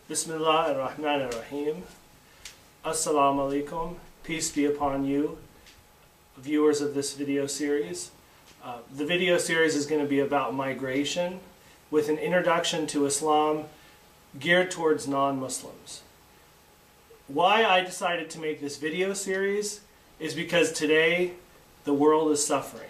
Bismillah ar-Rahman ar-Rahim. Assalamu alaikum. Peace be upon you, viewers of this video series. The video series is going to be about migration with an introduction to Islam geared towards non-Muslims. Why I decided to make this video series is because today the world is suffering.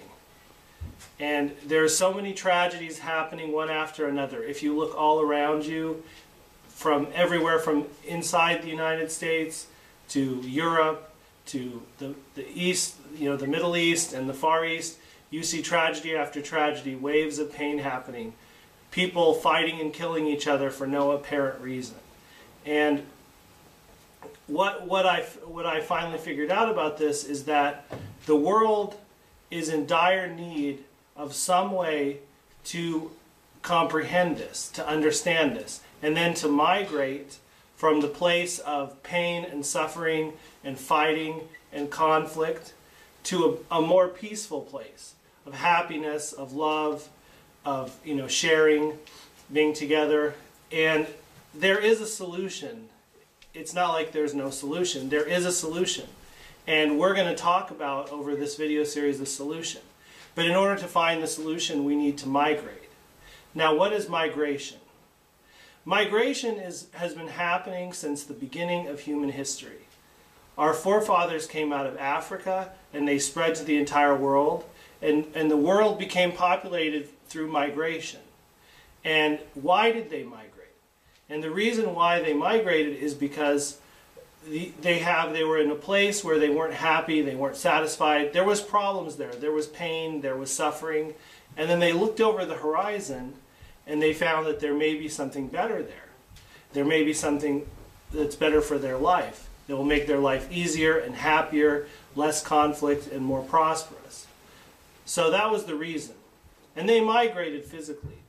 And there are so many tragedies happening one after another. If you look all around you, from everywhere from inside the United States to Europe to the East, the Middle East and the Far East, you see tragedy after tragedy, waves of pain happening, people fighting and killing each other for no apparent reason. And what I finally figured out about this is that the world is in dire need of some way to comprehend this, to understand this, and then to migrate from the place of pain and suffering and fighting and conflict to a more peaceful place of happiness, of love, of sharing, being together. And there is a solution. It's not like there's no solution. There is a solution. And we're going to talk about, over this video series, the solution. But in order to find the solution, we need to migrate. Now, what is migration? Migration has been happening since the beginning of human history. Our forefathers came out of Africa and they spread to the entire world, and the world became populated through migration. And why did they migrate? And the reason why they migrated is because they were in a place where they weren't happy, they weren't satisfied. There was problems there. There was pain, there was suffering. And then they looked over the horizon and they found that there may be something better there. There may be something that's better for their life. That will make their life easier and happier, less conflict, and more prosperous. So that was the reason. And they migrated physically.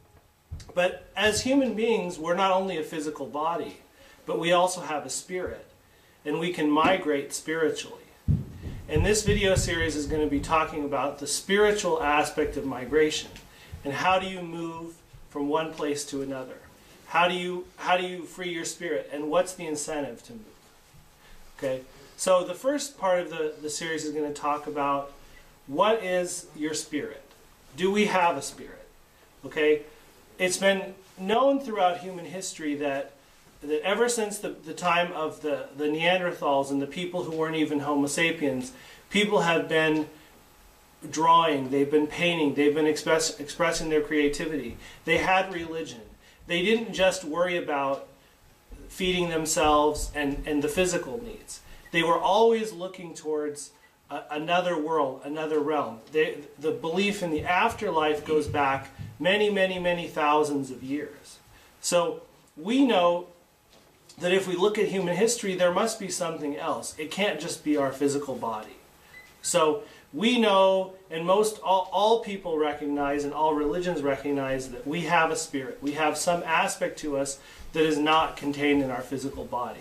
But as human beings, we're not only a physical body, but we also have a spirit. And we can migrate spiritually. And this video series is going to be talking about the spiritual aspect of migration. And how do you move from one place to another? How do you free your spirit? And what's the incentive to move? Okay, so the first part of the series is going to talk about what is your spirit? Do we have a spirit? Okay, it's been known throughout human history that ever since the time of the Neanderthals and the people who weren't even Homo sapiens, people have been drawing, they've been painting, they've been expressing their creativity. They had religion. They didn't just worry about feeding themselves and the physical needs. They were always looking towards another world, another realm. The belief in the afterlife goes back many, many, many thousands of years. So we know that if we look at human history, there must be something else. It can't just be our physical body. So we know, and all people recognize, and all religions recognize, that we have a spirit. We have some aspect to us that is not contained in our physical body.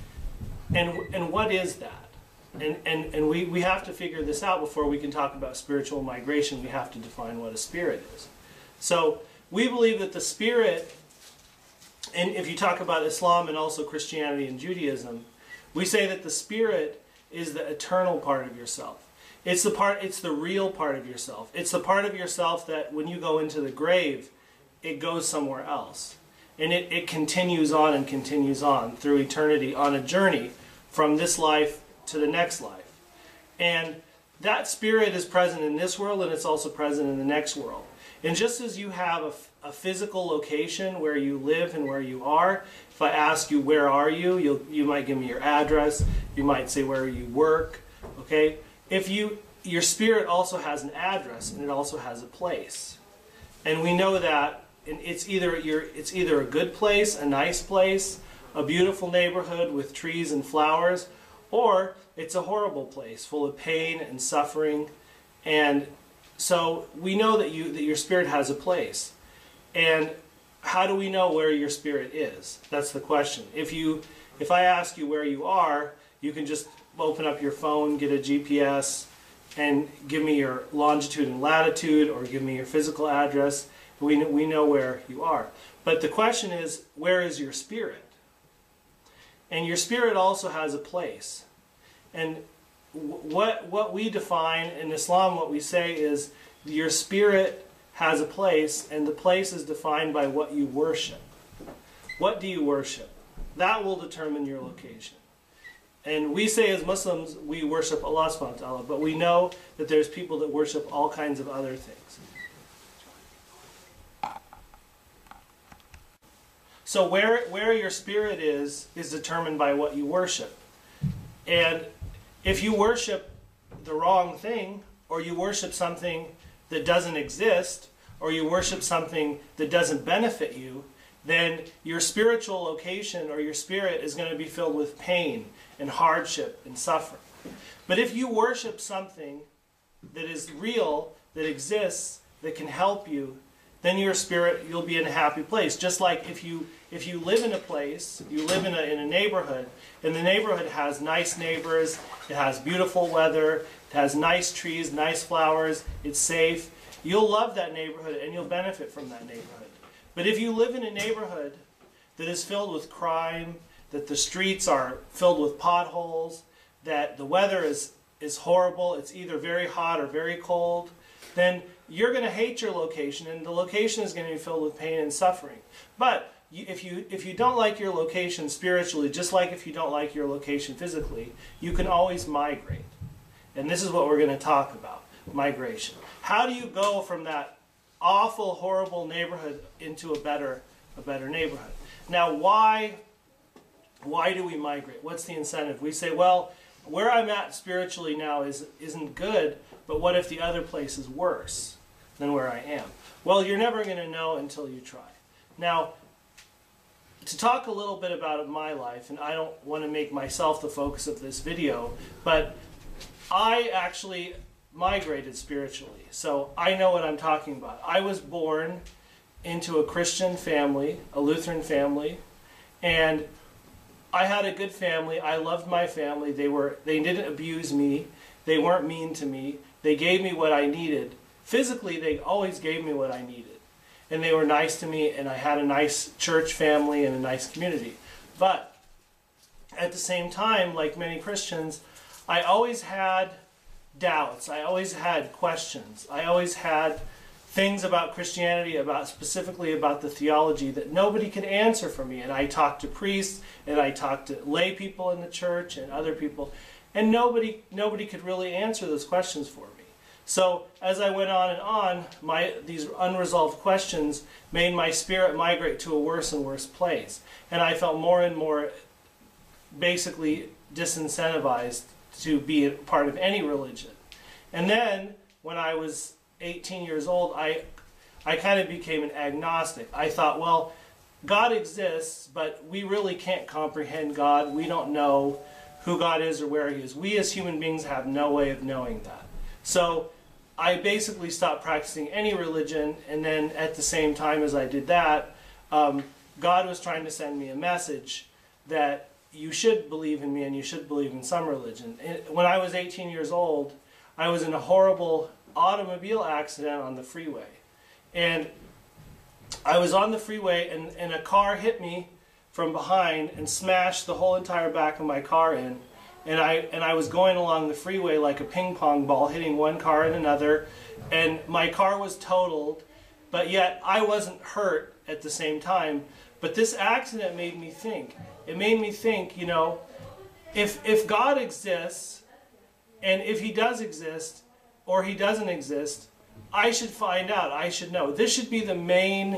And what is that? And we have to figure this out before we can talk about spiritual migration. We have to define what a spirit is. So we believe that the spirit, and if you talk about Islam and also Christianity and Judaism, we say that the spirit is the eternal part of yourself. It's the real part of yourself. It's the part of yourself that when you go into the grave, it goes somewhere else. And it continues on and continues on through eternity on a journey from this life to the next life. And that spirit is present in this world, and it's also present in the next world. And just as you have a physical location where you live and where you are, if I ask you where are you, you might give me your address, you might say where you work, okay? Your spirit also has an address, and it also has a place. And we know that it's either a good place, a nice place, a beautiful neighborhood with trees and flowers, or it's a horrible place full of pain and suffering. And so we know that your spirit has a place. And how do we know where your spirit is? That's the question. If I ask you where you are, you can just open up your phone, get a GPS, and give me your longitude and latitude, or give me your physical address. We know where you are. But the question is, where is your spirit? And your spirit also has a place. And what we define in Islam, what we say is your spirit has a place, and the place is defined by what you worship. What do you worship? That will determine your location. And we say as Muslims, we worship Allah subhanahu wa ta'ala, but we know that there's people that worship all kinds of other things. So where your spirit is determined by what you worship. And if you worship the wrong thing, or you worship something that doesn't exist, or you worship something that doesn't benefit you, then your spiritual location or your spirit is going to be filled with pain and hardship and suffering. But if you worship something that is real, that exists, that can help you, then your spirit, you'll be in a happy place. Just like if you live in a place, you live in a neighborhood, and the neighborhood has nice neighbors, it has beautiful weather, it has nice trees, nice flowers, it's safe, you'll love that neighborhood and you'll benefit from that neighborhood. But if you live in a neighborhood that is filled with crime, that the streets are filled with potholes, that the weather is horrible, it's either very hot or very cold, then you're going to hate your location, and the location is going to be filled with pain and suffering. But if you don't like your location spiritually, just like if you don't like your location physically, you can always migrate. And this is what we're going to talk about, migration. How do you go from that awful, horrible neighborhood into a better neighborhood? Now, why do we migrate? What's the incentive? We say, well, where I'm at spiritually now isn't good, but what if the other place is worse than where I am? Well, you're never going to know until you try. Now, to talk a little bit about my life, and I don't want to make myself the focus of this video, but I actually migrated spiritually, so I know what I'm talking about. I was born into a Christian family, a Lutheran family, and I had a good family. I loved my family. They didn't abuse me. They weren't mean to me. They gave me what I needed. Physically, they always gave me what I needed. And they were nice to me, and I had a nice church family and a nice community. But at the same time, like many Christians, I always had doubts. I always had questions. I always had things about Christianity, specifically about the theology, that nobody could answer for me. And I talked to priests, and I talked to lay people in the church and other people, and nobody could really answer those questions for me. So as I went on and on, these unresolved questions made my spirit migrate to a worse and worse place. And I felt more and more basically disincentivized to be a part of any religion. And then when I was 18 years old, I kind of became an agnostic. I thought, well, God exists, but we really can't comprehend God. We don't know who God is or where He is. We as human beings have no way of knowing that. So I basically stopped practicing any religion, and then at the same time as I did that, God was trying to send me a message that you should believe in me and you should believe in some religion. When I was 18 years old, I was in a horrible automobile accident on the freeway. And I was on the freeway, and a car hit me from behind and smashed the whole entire back of my car in. And I was going along the freeway like a ping pong ball, hitting one car and another. And my car was totaled, but yet I wasn't hurt at the same time. But this accident made me think. It made me think, you know, if God exists, and if He does exist, or He doesn't exist, I should find out. I should know. This should be the main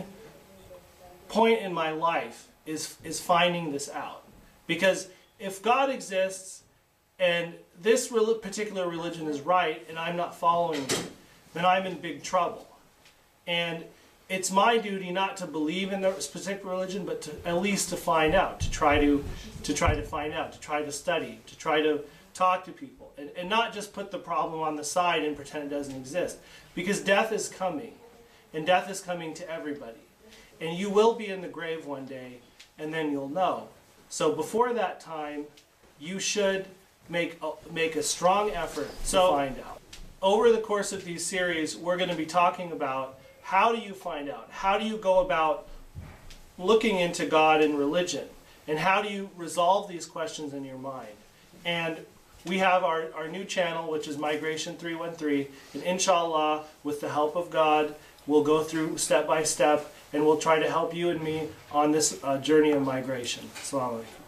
point in my life, is finding this out. Because if God exists, and this particular religion is right, and I'm not following it, then I'm in big trouble. And it's my duty not to believe in this particular religion, but to at least to find out, to try to find out, to try to study, to try to talk to people, and not just put the problem on the side and pretend it doesn't exist. Because death is coming, and death is coming to everybody. And you will be in the grave one day, and then you'll know. So before that time, you should make a strong effort to find out. Over the course of these series, we're going to be talking about how do you find out? How do you go about looking into God and religion? And how do you resolve these questions in your mind? And we have our new channel, which is Migration 313, and inshallah, with the help of God, we'll go through step by step, and we'll try to help you and me on this journey of migration. Assalamu alaikum.